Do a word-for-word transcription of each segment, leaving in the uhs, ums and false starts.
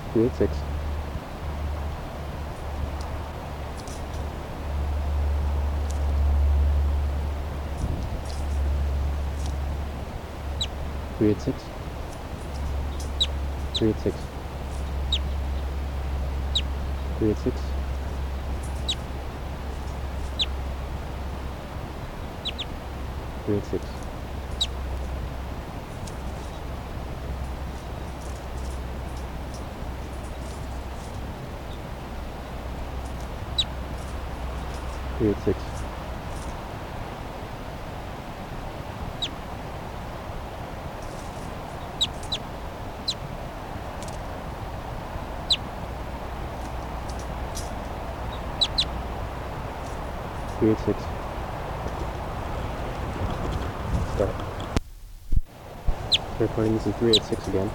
three eight six. three eight six. three eight six. three eight six. three eight six. three eight six. three eight six. Start. Start pointing using three eight six again.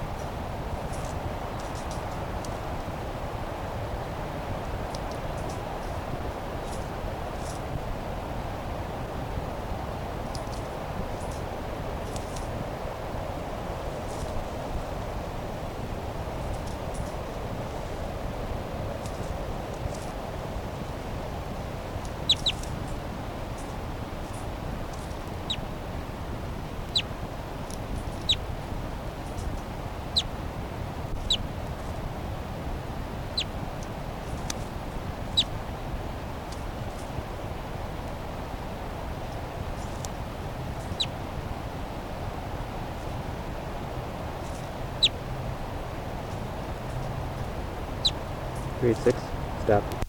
three eight six. Stop.